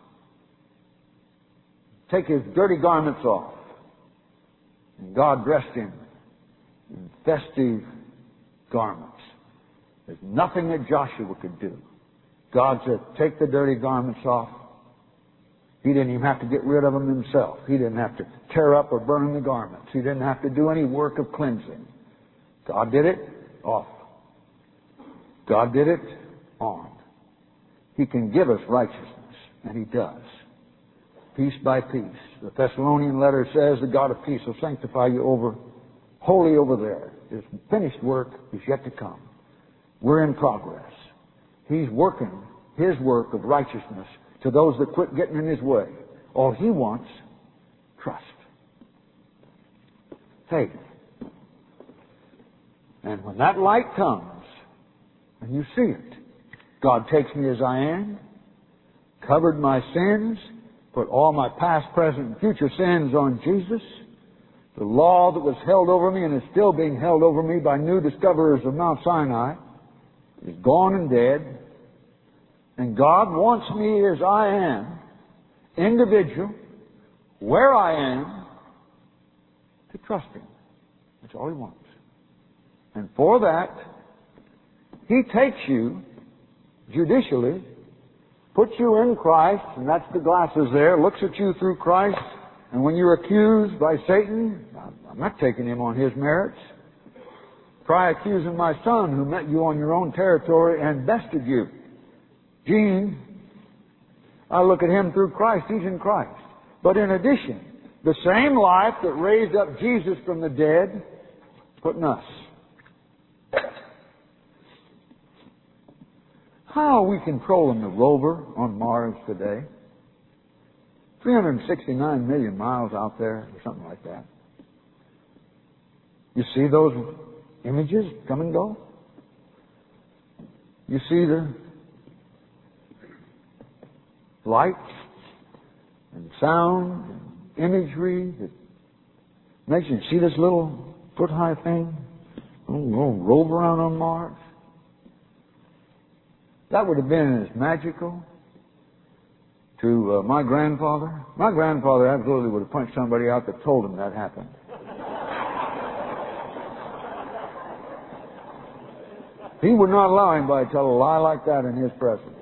Take his dirty garments off. And God dressed him in festive garments. There's nothing that Joshua could do. God said, take the dirty garments off. He didn't even have to get rid of them himself. He didn't have to tear up or burn the garments. He didn't have to do any work of cleansing. God did it off. God did it on. He can give us righteousness, and He does. Piece by piece. The Thessalonian letter says the God of peace will sanctify you wholly over there. His finished work is yet to come. We're in progress. He's working His work of righteousness to those that quit getting in His way. All He wants, trust. Faith. And when that light comes, and you see it, God takes me as I am, covered my sins, put all my past, present, and future sins on Jesus. The law that was held over me and is still being held over me by new discoverers of Mount Sinai is gone and dead. And God wants me as I am, individual, where I am, to trust Him. That's all He wants. And for that, He takes you judicially, puts you in Christ, and that's the glasses there, looks at you through Christ, and when you're accused by Satan, I'm not taking him on his merits. Try accusing my son who met you on your own territory and bested you. Gene, I look at him through Christ. He's in Christ. But in addition, the same life that raised up Jesus from the dead, put in us. How are we controlling the rover on Mars today? 369 million miles out there, or something like that. You see those images come and go? You see the light and sound and imagery that makes you see this little foot-high thing, little rover around on Mars? That would have been as magical to my grandfather. My grandfather absolutely would have punched somebody out that told him that happened. He would not allow anybody to tell a lie like that in his presence.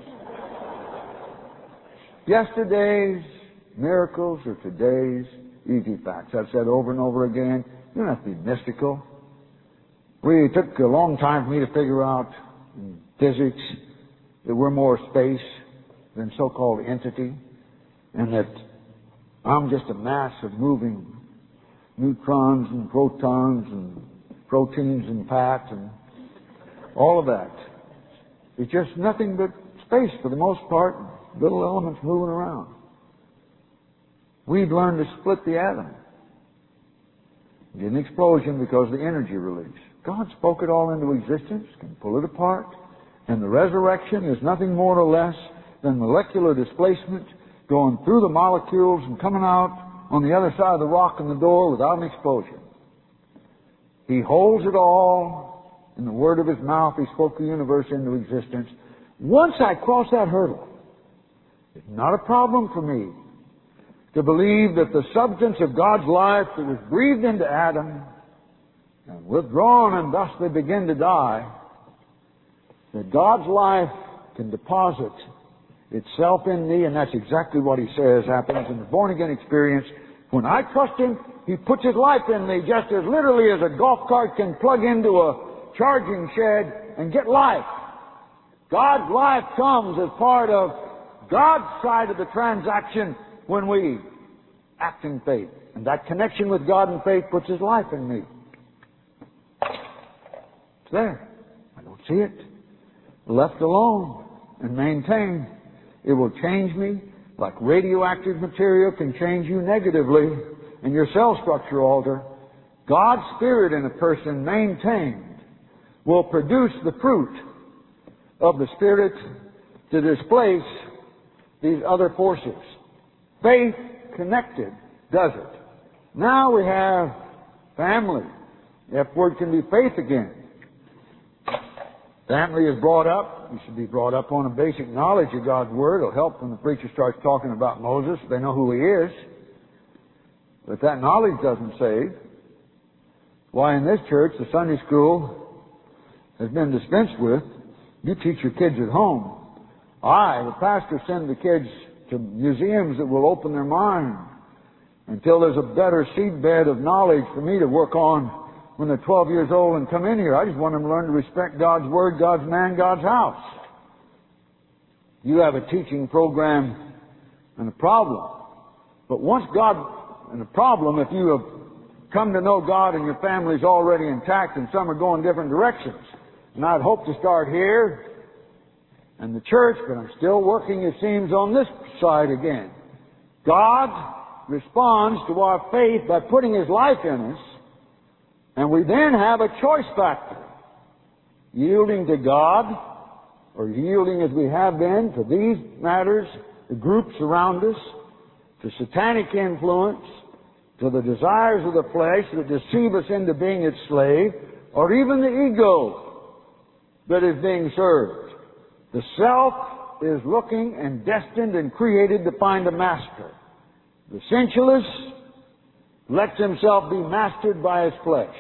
Yesterday's miracles are today's easy facts. I've said over and over again, you don't have to be mystical. It took a long time for me to figure out in physics that we're more space than so-called entity, and that I'm just a mass of moving neutrons and protons and proteins and fat and all of that. It's just nothing but space for the most part, little elements moving around. We've learned to split the atom. Get an explosion because of the energy release. God spoke it all into existence, can pull it apart, and the resurrection is nothing more or less than molecular displacement going through the molecules and coming out on the other side of the rock and the door without an explosion. He holds it all in the word of His mouth. He spoke the universe into existence. Once I cross that hurdle, it's not a problem for me to believe that the substance of God's life that was breathed into Adam and withdrawn and thus they begin to die, that God's life can deposit itself in me, and that's exactly what He says happens in the born-again experience. When I trust Him, He puts His life in me just as literally as a golf cart can plug into a charging shed and get life. God's life comes as part of God's side of the transaction when we act in faith. And that connection with God and faith puts His life in me. It's there. I don't see it. Left alone and maintained, it will change me like radioactive material can change you negatively and your cell structure alter. God's Spirit in a person maintained will produce the fruit of the Spirit to displace these other forces. Faith connected does it. Now we have family. The F word can be faith again. Family is brought up. You should be brought up on a basic knowledge of God's Word. It'll help when the preacher starts talking about Moses. They know who he is. But that knowledge doesn't save. Why in this church, the Sunday school has been dispensed with. You teach your kids at home. I, the pastor, send the kids to museums that will open their mind until there's a better seedbed of knowledge for me to work on when they're 12 years old and come in here. I just want them to learn to respect God's Word, God's man, God's house. You have a teaching program and a problem. But once God, and a problem, if you have come to know God and your family's already intact and some are going different directions. And I'd hope to start here and the church, but I'm still working, it seems, on this side again. God responds to our faith by putting His life in us, and we then have a choice factor. Yielding to God, or yielding as we have been to these matters, the groups around us, to satanic influence, to the desires of the flesh that deceive us into being its slave, or even the ego that is being served. The self is looking and destined and created to find a master. The sensualist lets himself be mastered by his flesh.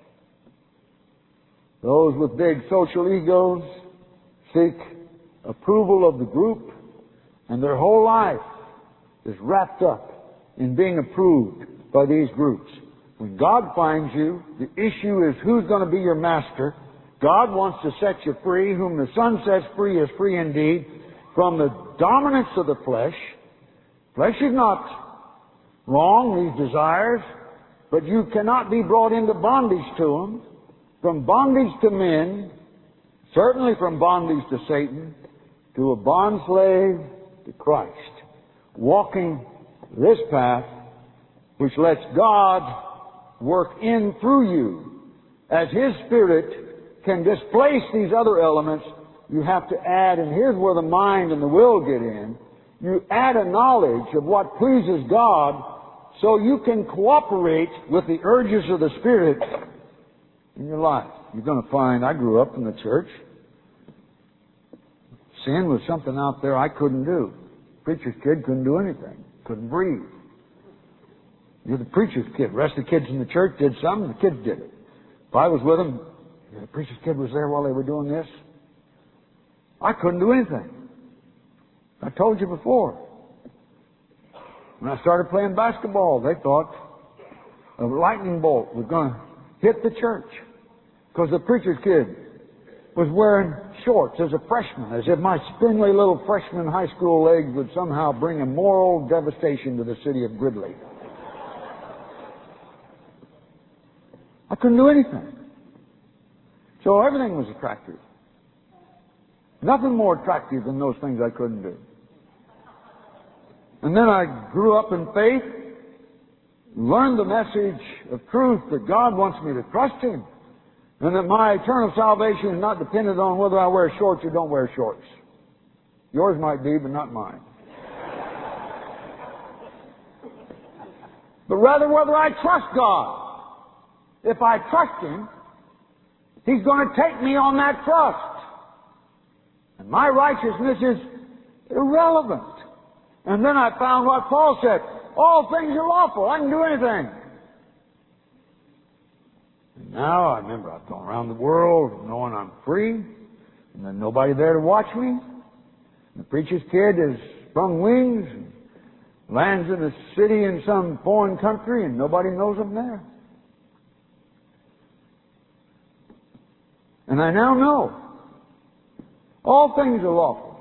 Those with big social egos seek approval of the group, and their whole life is wrapped up in being approved by these groups. When God finds you, the issue is who's going to be your master. God wants to set you free. Whom the Son sets free is free indeed from the dominance of the flesh. Flesh is not wrong, these desires, but you cannot be brought into bondage to them. From bondage to men, certainly from bondage to Satan, to a bondslave to Christ. Walking this path which lets God work in through you. As His Spirit can displace these other elements, you have to add, and here's where the mind and the will get in, you add a knowledge of what pleases God so you can cooperate with the urges of the Spirit in your life. You're going to find, I grew up in the church. Sin was something out there I couldn't do. Preacher's kid couldn't do anything. Couldn't breathe. You're the preacher's kid. The rest of the kids in the church did something, the kids did it. If I was with them, the preacher's kid was there while they were doing this. I couldn't do anything. I told you before. When I started playing basketball, they thought a lightning bolt was going to hit the church because the preacher's kid was wearing shorts as a freshman, as if my spindly little freshman high school legs would somehow bring a moral devastation to the city of Gridley. I couldn't do anything. So everything was attractive. Nothing more attractive than those things I couldn't do. And then I grew up in faith, learned the message of truth that God wants me to trust Him, and that my eternal salvation is not dependent on whether I wear shorts or don't wear shorts. Yours might be, but not mine. But rather whether I trust God. If I trust Him, He's going to take me on that trust. And my righteousness is irrelevant. And then I found what Paul said. All things are lawful. I can do anything. And now I remember I've gone around the world knowing I'm free. And there's nobody there to watch me. The preacher's kid has sprung wings and lands in a city in some foreign country and nobody knows I'm there. And I now know all things are lawful.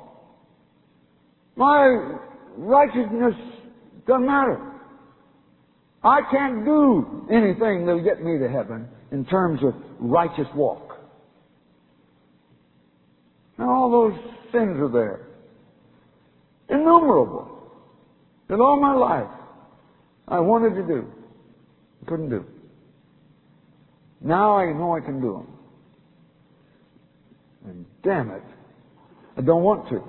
My righteousness doesn't matter. I can't do anything that'll get me to heaven in terms of righteous walk. Now all those sins are there. Innumerable. That all my life I wanted to do. Couldn't do. Now I know I can do them. And damn it, I don't want to.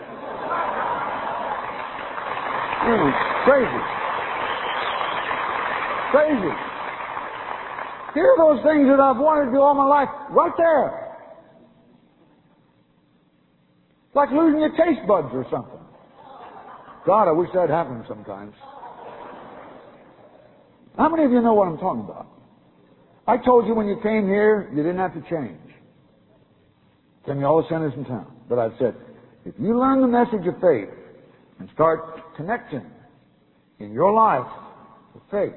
Crazy. Crazy. Here are those things that I've wanted to do all my life, right there. It's like losing your taste buds or something. God, I wish that happened sometimes. How many of you know what I'm talking about? I told you when you came here, you didn't have to change. Tell me all the sinners in town. But I've said, if you learn the message of faith and start connecting in your life with faith,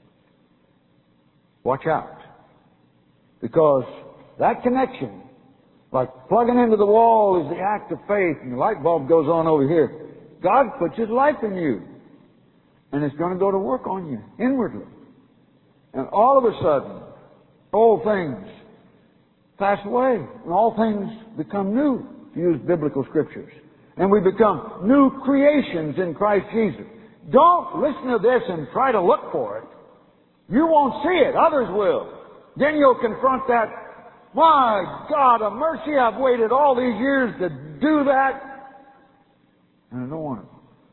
watch out. Because that connection, like plugging into the wall, is the act of faith, and the light bulb goes on over here. God puts His life in you, and it's going to go to work on you inwardly. And all of a sudden, old things pass away, and all things become new, to use biblical scriptures. And we become new creations in Christ Jesus. Don't listen to this and try to look for it. You won't see it. Others will. Then you'll confront that. My God of mercy, I've waited all these years to do that, and I don't want it.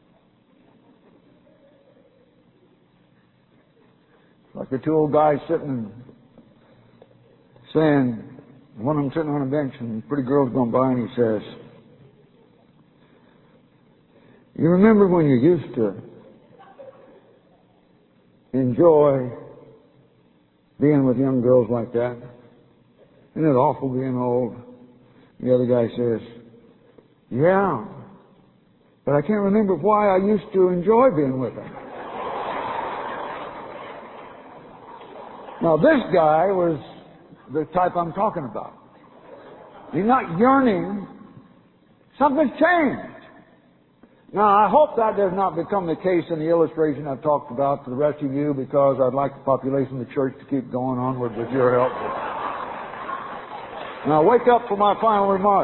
It's like the two old guys sitting saying, one of them sitting on a bench, and a pretty girl's going by, and he says, you remember when you used to enjoy being with young girls like that? Isn't it awful being old? The other guy says, yeah, but I can't remember why I used to enjoy being with them. Now this guy was the type I'm talking about. He's not yearning. Something's changed. Now, I hope that does not become the case in the illustration I've talked about for the rest of you, because I'd like the population of the church to keep going onward with your help. Now, wake up for my final remark.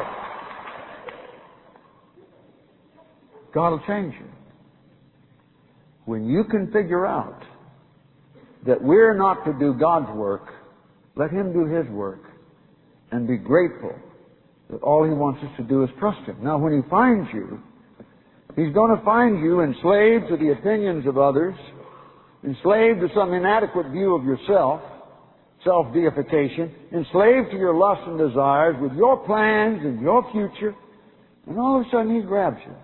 God will change you. When you can figure out that we're not to do God's work, let Him do His work, and be grateful that all He wants us to do is trust Him. Now, when He finds you, He's going to find you enslaved to the opinions of others, enslaved to some inadequate view of yourself, self-deification, enslaved to your lusts and desires with your plans and your future, and all of a sudden He grabs you.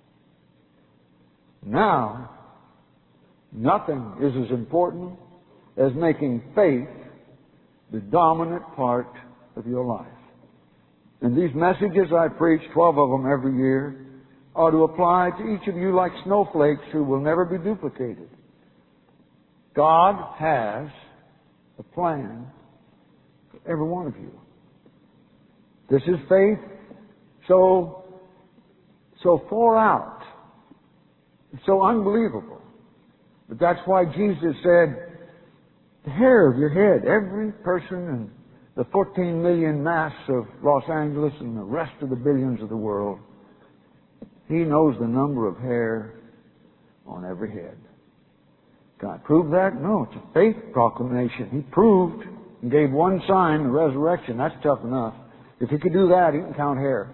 Now, nothing is as important as making faith the dominant part of your life. And these messages I preach, 12 of them every year, are to apply to each of you like snowflakes who will never be duplicated. God has a plan for every one of you. This is faith so far out, so unbelievable. But that's why Jesus said, the hair of your head, every person and the 14 million mass of Los Angeles and the rest of the billions of the world. He knows the number of hair on every head. Can I prove that? No, it's a faith proclamation. He proved and gave one sign, the resurrection. That's tough enough. If he could do that, he can count hair.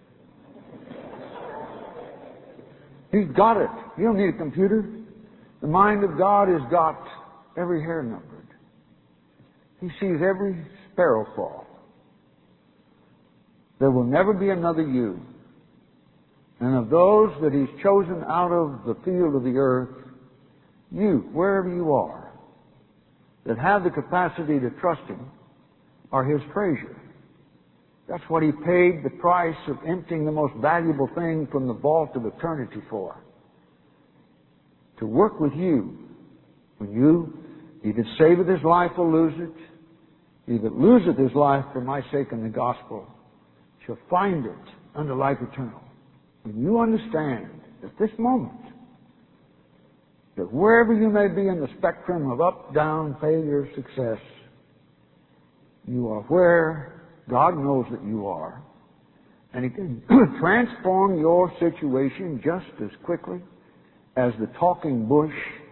He's got it. You don't need a computer. The mind of God has got every hair numbered. He sees every sparrow fall. There will never be another you. And of those that He's chosen out of the field of the earth, you, wherever you are, that have the capacity to trust Him, are His treasure. That's what He paid the price of emptying the most valuable thing from the vault of eternity for. To work with you. When you, he that saveth his life will lose it. He that loseth his life for my sake and the gospel shall find it unto life eternal. When you understand at this moment that wherever you may be in the spectrum of up, down, failure, success, you are where God knows that you are, and He can transform your situation just as quickly as the talking bush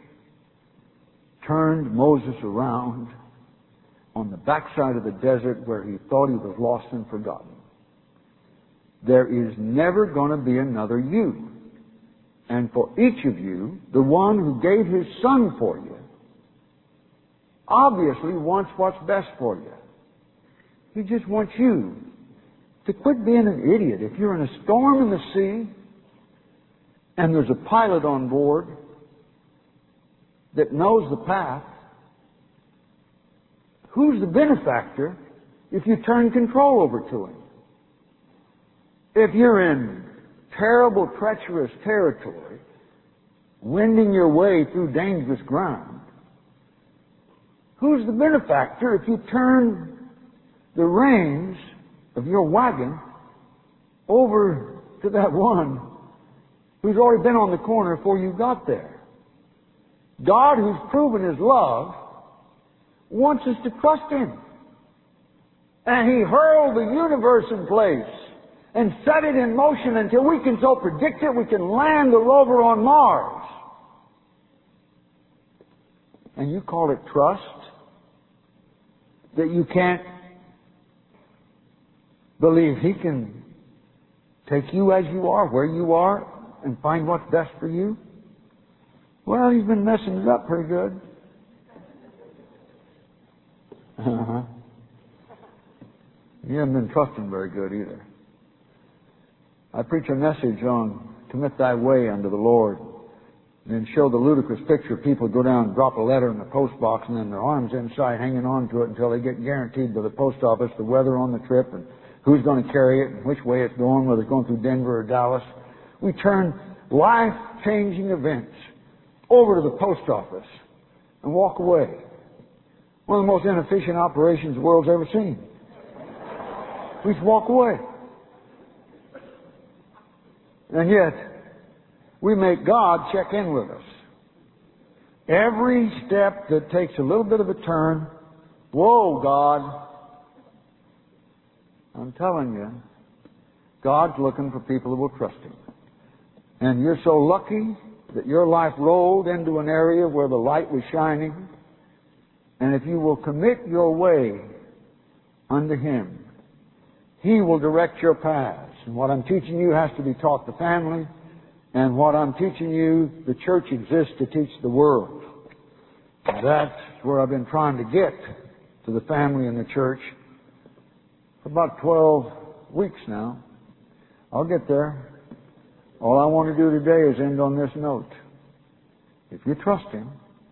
turned Moses around on the backside of the desert where he thought he was lost and forgotten. There is never going to be another you. And for each of you, the one who gave His Son for you obviously wants what's best for you. He just wants you to quit being an idiot. If you're in a storm in the sea and there's a pilot on board that knows the path, who's the benefactor if you turn control over to him? If you're in terrible, treacherous territory, wending your way through dangerous ground, who's the benefactor if you turn the reins of your wagon over to that one who's already been on the corner before you got there? God, who's proven His love, wants us to trust Him. And He hurled the universe in place and set it in motion until we can so predict it we can land the rover on Mars. And you call it trust? That you can't believe He can take you as you are, where you are, and find what's best for you? Well, He's been messing it up pretty good. You haven't been trusting very good either. I preach a message on commit thy way unto the Lord, and then show the ludicrous picture of people go down and drop a letter in the post box and then their arms inside hanging on to it until they get guaranteed by the post office the weather on the trip and who's going to carry it and which way it's going, whether it's going through Denver or Dallas. We turn life-changing events over to the post office and walk away. One of the most inefficient operations the world's ever seen. We just walk away. And yet, we make God check in with us. Every step that takes a little bit of a turn, whoa, God. I'm telling you, God's looking for people who will trust Him. And you're so lucky that your life rolled into an area where the light was shining. And if you will commit your way unto Him, He will direct your paths. And what I'm teaching you has to be taught the family. And what I'm teaching you, the church exists to teach the world. And that's where I've been trying to get to the family and the church for about 12 weeks now. I'll get there. All I want to do today is end on this note. If you trust Him,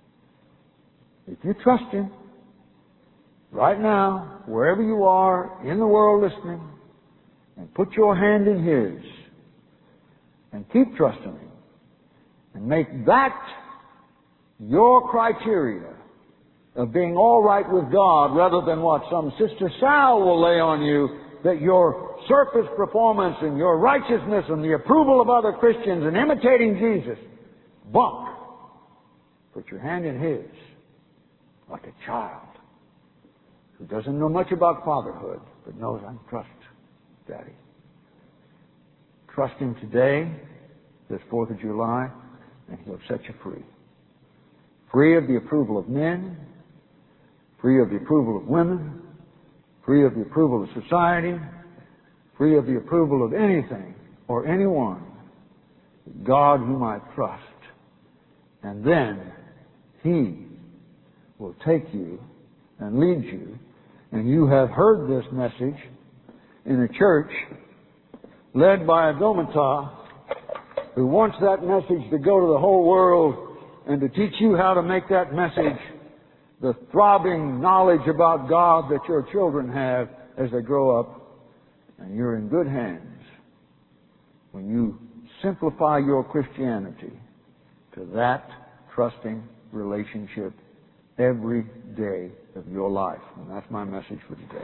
right now, wherever you are in the world listening, and put your hand in His, and keep trusting Him, and make that your criteria of being all right with God, rather than what some Sister Sal will lay on you, that your surface performance and your righteousness and the approval of other Christians and imitating Jesus, bunk. Put your hand in His, like a child who doesn't know much about fatherhood, but knows I can trust Daddy. Trust Him today, this 4th of July, and He'll set you free. Free of the approval of men, free of the approval of women, free of the approval of society, free of the approval of anything or anyone. God whom I trust. And then He will take you and lead you. And you have heard this message in a church led by a Domitar who wants that message to go to the whole world and to teach you how to make that message the throbbing knowledge about God that your children have as they grow up. And you're in good hands when you simplify your Christianity to that trusting relationship every day of your life. And that's my message for today.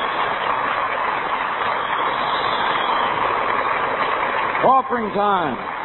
Offering time.